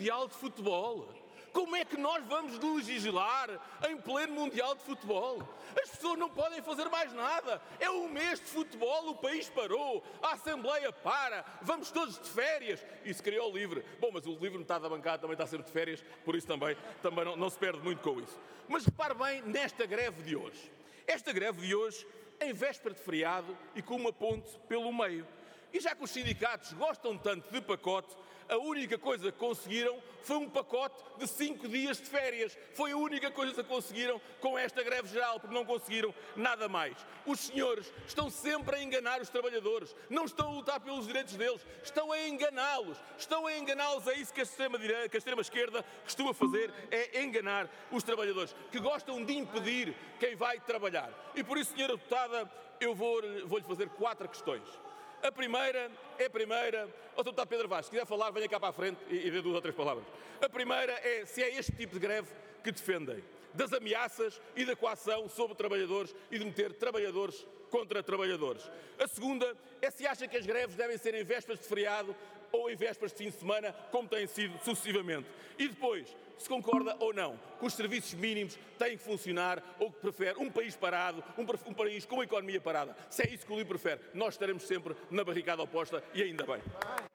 Mundial de Futebol. Como é que nós vamos legislar em pleno Mundial de Futebol? As pessoas não podem fazer mais nada. É um mês de futebol, o país parou, a Assembleia para, vamos todos de férias. E se criou o LIVRE. Bom, mas o LIVRE, metade da bancada também está sempre de férias, por isso também não se perde muito com isso. Mas repare bem nesta greve de hoje. Esta greve de hoje, em véspera de feriado e com uma ponte pelo meio. E já que os sindicatos gostam tanto de pacote, a única coisa que conseguiram foi um pacote de 5 dias de férias. Foi a única coisa que conseguiram com esta greve geral, porque não conseguiram nada mais. Os senhores estão sempre a enganar os trabalhadores, não estão a lutar pelos direitos deles, estão a enganá-los. É isso que a extrema-esquerda costuma fazer, é enganar os trabalhadores, que gostam de impedir quem vai trabalhar. E por isso, senhora deputada, eu vou-lhe fazer 4 questões. A primeira, Sr. Deputado Pedro Vaz, se quiser falar, venha cá para a frente e dê 2 ou 3 palavras. A primeira é se é este tipo de greve que defendem, das ameaças e da coação sobre trabalhadores e de meter trabalhadores contra trabalhadores. A segunda é se acha que as greves devem ser em vésperas de feriado ou em vésperas de fim de semana, como têm sido sucessivamente. E depois, se concorda ou não que os serviços mínimos têm que funcionar ou que prefere um país parado, um país com uma economia parada. Se é isso que o LIVRE prefere, nós estaremos sempre na barricada oposta e ainda bem.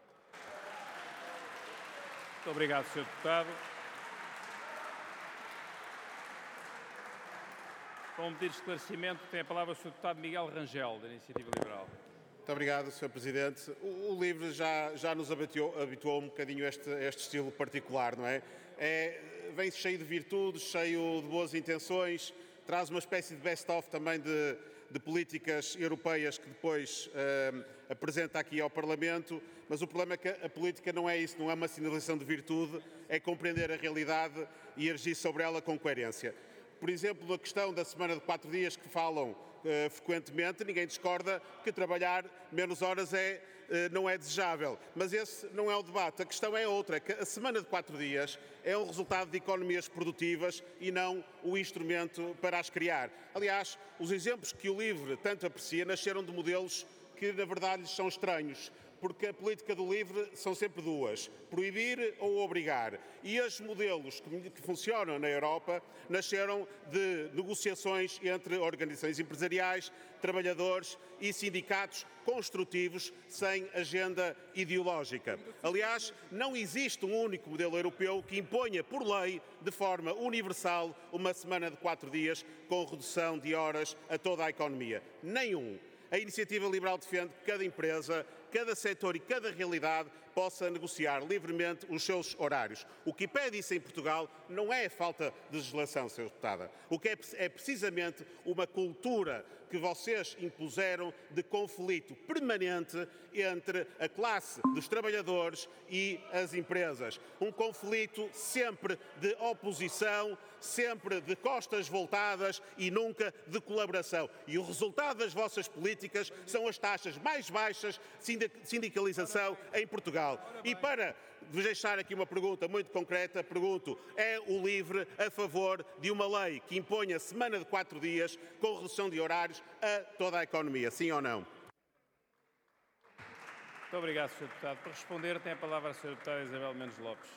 Muito obrigado, Sr. Deputado. Com um pedido de esclarecimento, tem a palavra o Sr. Deputado Miguel Rangel, da Iniciativa Liberal. Muito obrigado, Sr. Presidente. O LIVRE já nos habituou um bocadinho a este estilo particular, não é? Vem cheio de virtudes, cheio de boas intenções, traz uma espécie de best-of também de políticas europeias que depois apresenta aqui ao Parlamento, mas o problema é que a política não é isso, não é uma sinalização de virtude, é compreender a realidade e agir sobre ela com coerência. Por exemplo, a questão da semana de 4 dias que falam frequentemente, ninguém discorda que trabalhar menos horas não é desejável. Mas esse não é o debate. A questão é outra, é que a semana de 4 dias é um resultado de economias produtivas e não o instrumento para as criar. Aliás, os exemplos que o LIVRE tanto aprecia nasceram de modelos que, na verdade, lhes são estranhos. Porque a política do LIVRE são sempre 2, proibir ou obrigar. E os modelos que funcionam na Europa nasceram de negociações entre organizações empresariais, trabalhadores e sindicatos construtivos, sem agenda ideológica. Aliás, não existe um único modelo europeu que imponha por lei, de forma universal, uma semana de 4 dias com redução de horas a toda a economia. Nenhum. A Iniciativa Liberal defende que cada empresa, cada setor e cada realidade possa negociar livremente os seus horários. O que impede isso em Portugal não é a falta de legislação, Sra. Deputada. O que é precisamente uma cultura que vocês impuseram de conflito permanente entre a classe dos trabalhadores e as empresas. Um conflito sempre de oposição, sempre de costas voltadas e nunca de colaboração. E o resultado das vossas políticas são as taxas mais baixas de sindicalização em Portugal. E para vos deixar aqui uma pergunta muito concreta, pergunto, é o LIVRE a favor de uma lei que imponha semana de 4 dias com redução de horários a toda a economia, sim ou não? Muito obrigado, Sr. Deputado. Para responder, tem a palavra a Sra. Deputada Isabel Mendes Lopes.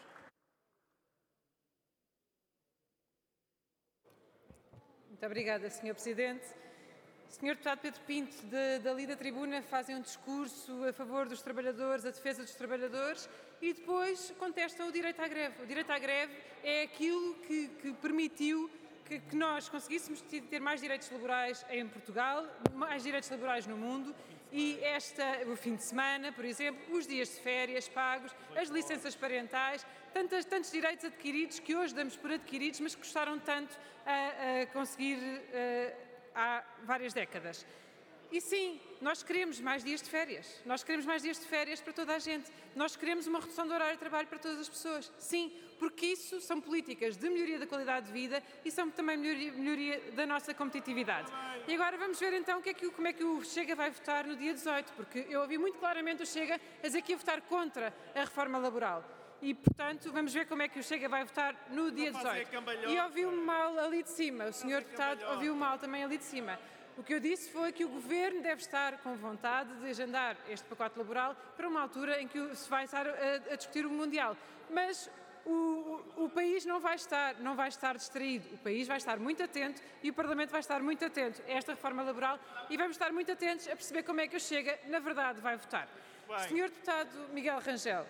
Muito obrigada, Sr. Presidente. Sr. Deputado Pedro Pinto, dali da tribuna, fazem um discurso a favor dos trabalhadores, a defesa dos trabalhadores e depois contestam o direito à greve. O direito à greve é aquilo que permitiu que nós conseguíssemos ter mais direitos laborais em Portugal, mais direitos laborais no mundo e o fim de semana, por exemplo, os dias de férias pagos, as licenças parentais, tantos direitos adquiridos que hoje damos por adquiridos, mas que custaram tanto a conseguir há várias décadas. E sim, nós queremos mais dias de férias. Nós queremos mais dias de férias para toda a gente. Nós queremos uma redução do horário de trabalho para todas as pessoas. Sim, porque isso são políticas de melhoria da qualidade de vida e são também melhoria da nossa competitividade. E agora vamos ver então como é que o Chega vai votar no dia 18, porque eu ouvi muito claramente o Chega a dizer que ia votar contra a reforma laboral. E, portanto, vamos ver como é que o Chega vai votar no dia 18. E ouviu-me mal ali de cima, o Sr. Deputado ouviu mal também ali de cima. O que eu disse foi que o Governo deve estar com vontade de agendar este pacote laboral para uma altura em que se vai estar a discutir o Mundial. Mas o país não vai estar distraído, o país vai estar muito atento e o Parlamento vai estar muito atento a esta reforma laboral e vamos estar muito atentos a perceber como é que o Chega, na verdade, vai votar. Senhor Deputado Miguel Rangel,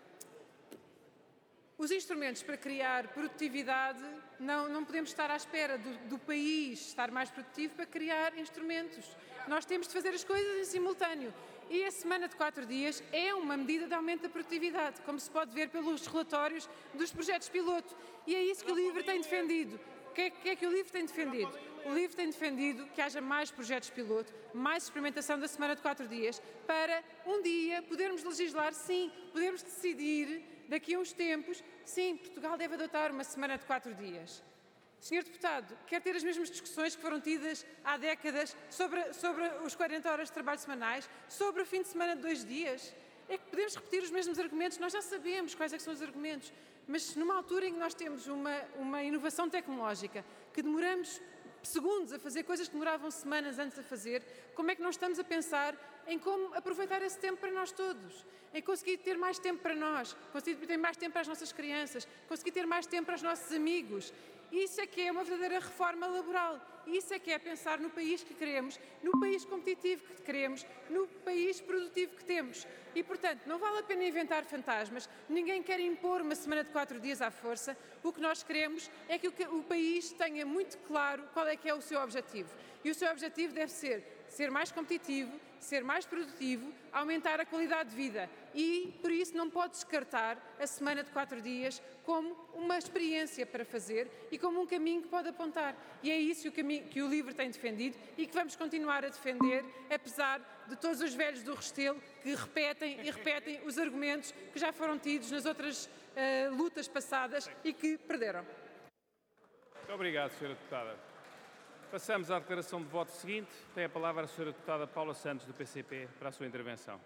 os instrumentos para criar produtividade, não podemos estar à espera do país estar mais produtivo para criar instrumentos. Nós temos de fazer as coisas em simultâneo. E a semana de 4 dias é uma medida de aumento da produtividade, como se pode ver pelos relatórios dos projetos piloto. E é isso que o LIVRE tem defendido. O que é que o LIVRE tem defendido? O LIVRE tem defendido que haja mais projetos piloto, mais experimentação da semana de 4 dias, para um dia podermos legislar, sim, podermos decidir daqui a uns tempos, sim, Portugal deve adotar uma semana de 4 dias. Senhor Deputado, quer ter as mesmas discussões que foram tidas há décadas sobre os 40 horas de trabalho semanais, sobre o fim de semana de 2 dias? É que podemos repetir os mesmos argumentos, nós já sabemos quais é que são os argumentos, mas numa altura em que nós temos uma inovação tecnológica, que demoramos segundos a fazer coisas que demoravam semanas antes de fazer, como é que não estamos a pensar em como aproveitar esse tempo para nós todos? Em conseguir ter mais tempo para nós, conseguir ter mais tempo para as nossas crianças, conseguir ter mais tempo para os nossos amigos. Isso é que é uma verdadeira reforma laboral. Isso é que é pensar no país que queremos, no país competitivo que queremos, no país produtivo que temos. E, portanto, não vale a pena inventar fantasmas. Ninguém quer impor uma semana de 4 dias à força. O que nós queremos é que o país tenha muito claro qual é que é o seu objetivo. E o seu objetivo deve ser mais competitivo, ser mais produtivo, aumentar a qualidade de vida. E, por isso, não pode descartar a semana de 4 dias como uma experiência para fazer e como um caminho que pode apontar. E é isso que o LIVRE tem defendido e que vamos continuar a defender, apesar de todos os velhos do Restelo que repetem e repetem os argumentos que já foram tidos nas outras lutas passadas e que perderam. Muito obrigado, Sra. Deputada. Passamos à declaração de voto seguinte. Tem a palavra a Sra. Deputada Paula Santos, do PCP, para a sua intervenção.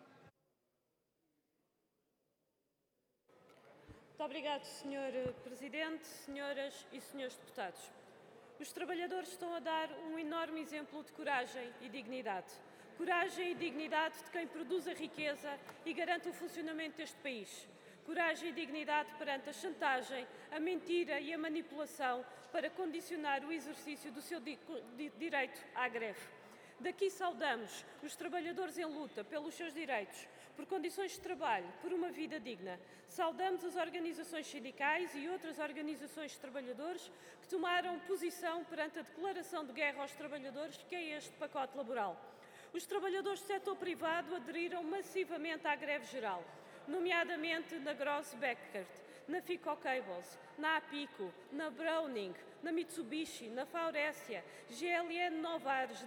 Muito obrigado, Sr. Presidente, senhoras e senhores deputados. Os trabalhadores estão a dar um enorme exemplo de coragem e dignidade. Coragem e dignidade de quem produz a riqueza e garante o funcionamento deste país. Coragem e dignidade perante a chantagem, a mentira e a manipulação para condicionar o exercício do seu direito à greve. Daqui saudamos os trabalhadores em luta pelos seus direitos, por condições de trabalho, por uma vida digna. Saudamos as organizações sindicais e outras organizações de trabalhadores que tomaram posição perante a declaração de guerra aos trabalhadores, que é este pacote laboral. Os trabalhadores do setor privado aderiram massivamente à greve geral, nomeadamente na Gross Beckert, na Fico Cables, na Apico, na Browning, na Mitsubishi, na Faurécia, GLN Novares,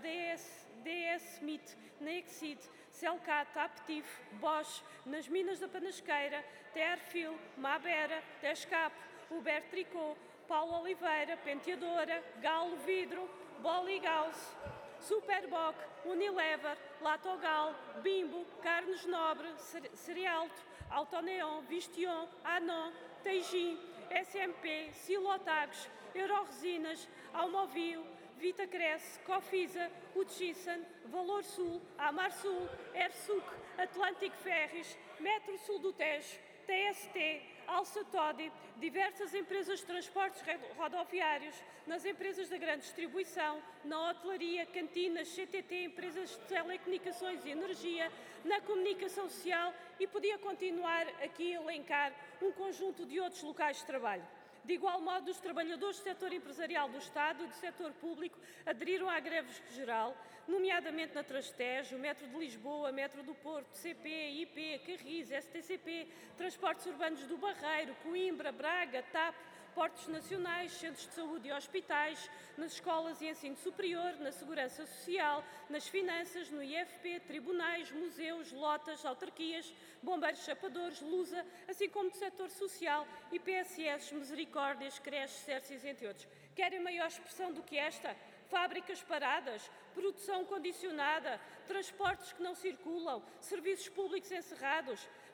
DS Smith, na Exit, Celcat, Aptiv, Bosch, nas Minas da Panasqueira, Terfil, Mabera, Tescap, Uber Tricot, Paulo Oliveira, Penteadora, Galo Vidro, Boligaus, Superboc, Unilever, Latogal, Bimbo, Carnes Nobre, Cerealto, Autoneon, Vistion, Anon, Teijin, SMP, Silotagos, Euroresinas, Almovio, Vitacresce, Cofisa, Hutchison, Valor Sul, Amar Sul, Ersuc, Atlantic Ferries, Metro Sul do Tejo, TST, Alça Todi, diversas empresas de transportes rodoviários, nas empresas da grande distribuição, na hotelaria, cantinas, CTT, empresas de telecomunicações e energia, na comunicação social e podia continuar aqui a elencar um conjunto de outros locais de trabalho. De igual modo, os trabalhadores do setor empresarial do Estado e do setor público aderiram à greve geral, nomeadamente na Transtejo, Metro de Lisboa, Metro do Porto, CP, IP, Carris, STCP, Transportes Urbanos do Barreiro, Coimbra, Braga, TAP, Portos Nacionais, Centros de Saúde e Hospitais, nas escolas e ensino superior, na Segurança Social, nas finanças, no IFP, tribunais, museus, lotas, autarquias, bombeiros chapadores, Lusa, assim como do setor social e PSS, Misericórdias, creches, Cerces, entre outros. Querem maior expressão do que esta? Fábricas paradas, produção condicionada, transportes que não circulam, serviços públicos encerrados.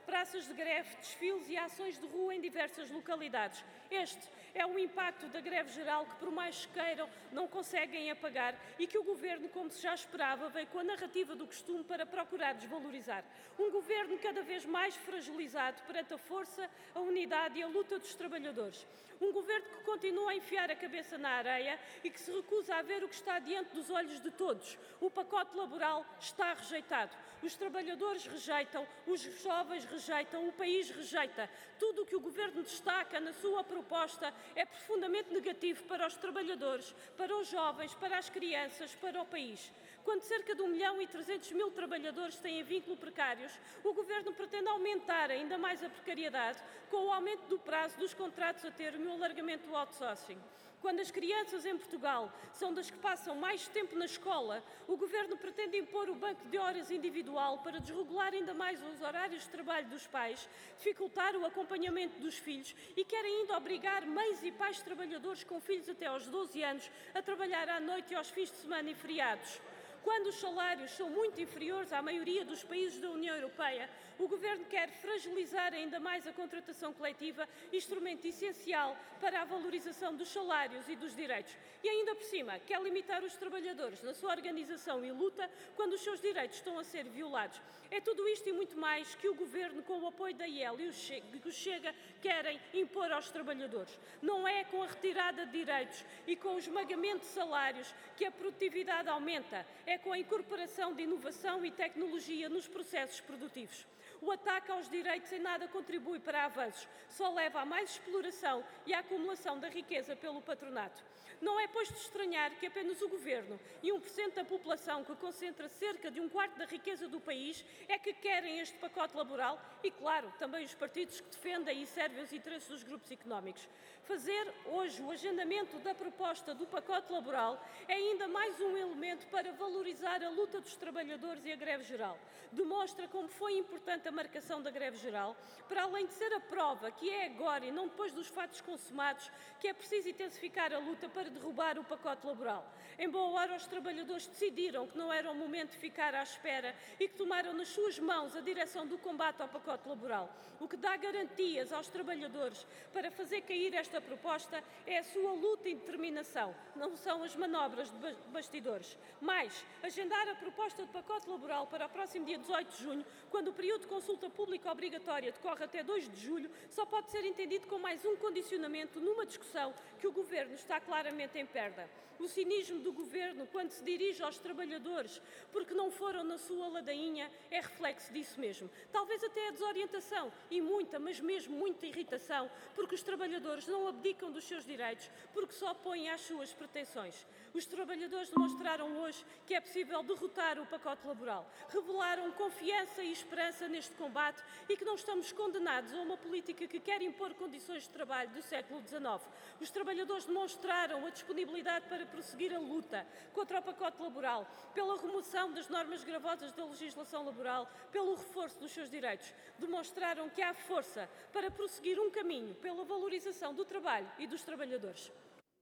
praças de greve, desfiles e ações de rua em diversas localidades. Este é o impacto da greve geral que, por mais que queiram, não conseguem apagar e que o Governo, como se já esperava, veio com a narrativa do costume para procurar desvalorizar. Um Governo cada vez mais fragilizado perante a força, a unidade e a luta dos trabalhadores. Um Governo que continua a enfiar a cabeça na areia e que se recusa a ver o que está diante dos olhos de todos. O pacote laboral está rejeitado. Os trabalhadores rejeitam, os jovens rejeitam, o país rejeita. Tudo o que o Governo destaca na sua proposta é profundamente negativo para os trabalhadores, para os jovens, para as crianças, para o país. Quando cerca de 1.300.000 trabalhadores têm vínculo precários, o Governo pretende aumentar ainda mais a precariedade com o aumento do prazo dos contratos a termo e o alargamento do outsourcing. Quando as crianças em Portugal são das que passam mais tempo na escola, o Governo pretende impor o banco de horas individual para desregular ainda mais os horários de trabalho dos pais, dificultar o acompanhamento dos filhos e quer ainda obrigar mães e pais trabalhadores com filhos até aos 12 anos a trabalhar à noite e aos fins de semana e feriados. Quando os salários são muito inferiores à maioria dos países da União Europeia, o Governo quer fragilizar ainda mais a contratação coletiva, instrumento essencial para a valorização dos salários e dos direitos. E ainda por cima, quer limitar os trabalhadores na sua organização e luta quando os seus direitos estão a ser violados. É tudo isto e muito mais que o Governo, com o apoio da IEL e o Chega, querem impor aos trabalhadores. Não é com a retirada de direitos e com o esmagamento de salários que a produtividade aumenta, é com a incorporação de inovação e tecnologia nos processos produtivos. O ataque aos direitos em nada contribui para avanços, só leva a mais exploração e à acumulação da riqueza pelo patronato. Não é, pois, de estranhar que apenas o Governo e 1% da população, que concentra cerca de 1/4 da riqueza do país, é que querem este pacote laboral e, claro, também os partidos que defendem e servem os interesses dos grupos económicos. Fazer hoje o agendamento da proposta do pacote laboral é ainda mais um elemento para valorizar a luta dos trabalhadores e a greve geral. Demonstra como foi importante a marcação da greve geral, para além de ser a prova que é agora e não depois dos fatos consumados que é preciso intensificar a luta para derrubar o pacote laboral. Em boa hora, os trabalhadores decidiram que não era o momento de ficar à espera e que tomaram nas suas mãos a direção do combate ao pacote laboral. O que dá garantias aos trabalhadores para fazer cair esta proposta é a sua luta e determinação, não são as manobras de bastidores. Mais, agendar a proposta de pacote laboral para o próximo dia 18 de junho, quando o período de consulta pública obrigatória decorre até 2 de julho, só pode ser entendido como mais um condicionamento numa discussão que o Governo está claramente em perda. O cinismo do Governo, quando se dirige aos trabalhadores porque não foram na sua ladainha, é reflexo disso mesmo. Talvez até a desorientação e muita, mas mesmo muita irritação, porque os trabalhadores não abdicam dos seus direitos, porque só opõem às suas pretensões. Os trabalhadores demonstraram hoje que é possível derrotar o pacote laboral, revelaram confiança e esperança neste combate e que não estamos condenados a uma política que quer impor condições de trabalho do século XIX. Os trabalhadores demonstraram a disponibilidade para prosseguir a luta contra o pacote laboral, pela remoção das normas gravosas da legislação laboral, pelo reforço dos seus direitos. Demonstraram que há força para prosseguir um caminho pela valorização do trabalho e dos trabalhadores.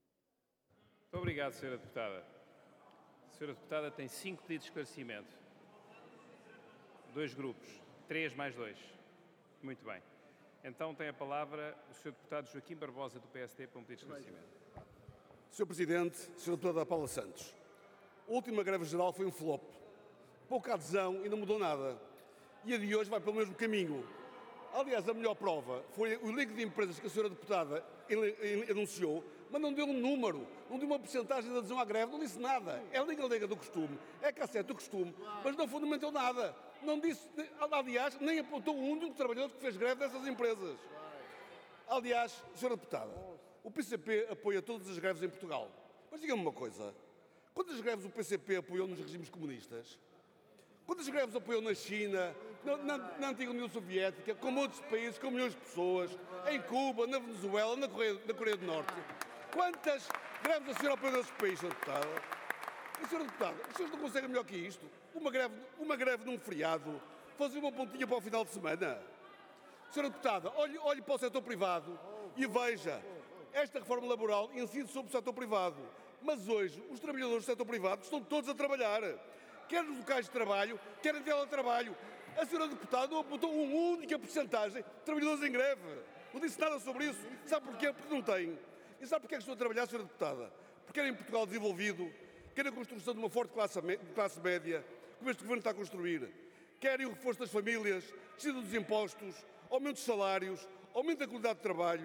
Muito obrigado, Sra. Deputada. A Sra. Deputada tem 5 pedidos de esclarecimento. 2 grupos. 3 mais 2. Muito bem. Então tem a palavra o Sr. Deputado Joaquim Barbosa, do PSD, para um pedido de esclarecimento. Sr. Presidente, Sra. Deputada Paula Santos, a última greve geral foi um flop. Pouca adesão e não mudou nada. E a de hoje vai pelo mesmo caminho. Aliás, a melhor prova foi o link de empresas que a Sra. Deputada anunciou, mas não deu um número, não deu uma porcentagem de adesão à greve, não disse nada. É a liga do costume, é cassete do costume, mas não fundamentou nada. Não disse, aliás, nem apontou um único trabalhador que fez greve dessas empresas. Aliás, Sra. Deputada, o PCP apoia todas as greves em Portugal. Mas diga-me uma coisa, quantas greves o PCP apoiou nos regimes comunistas? Quantas greves apoiou na China, na antiga União Soviética, com muitos países, com milhões de pessoas, em Cuba, na Venezuela, na Coreia do Norte? Quantas greves a senhora apoiou nesses países, Sra. Deputada? E, Sra. Deputada, os senhores não conseguem melhor que isto? Uma greve num feriado, fazer uma pontinha para o final de semana? Sra. Deputada, olhe para o setor privado e veja, esta reforma laboral incide sobre o setor privado. Mas hoje, os trabalhadores do setor privado estão todos a trabalhar. Quer nos locais de trabalho, quer em teletrabalho. A senhora deputada não apontou uma única porcentagem de trabalhadores em greve. Não disse nada sobre isso. Sabe porquê? Porque não tem. E sabe porquê é que estou a trabalhar, senhora deputada? Porque quer em Portugal desenvolvido, quer a construção de uma forte classe média, como este governo está a construir, quer o reforço das famílias, descida dos impostos, aumento dos salários, aumento da qualidade de trabalho.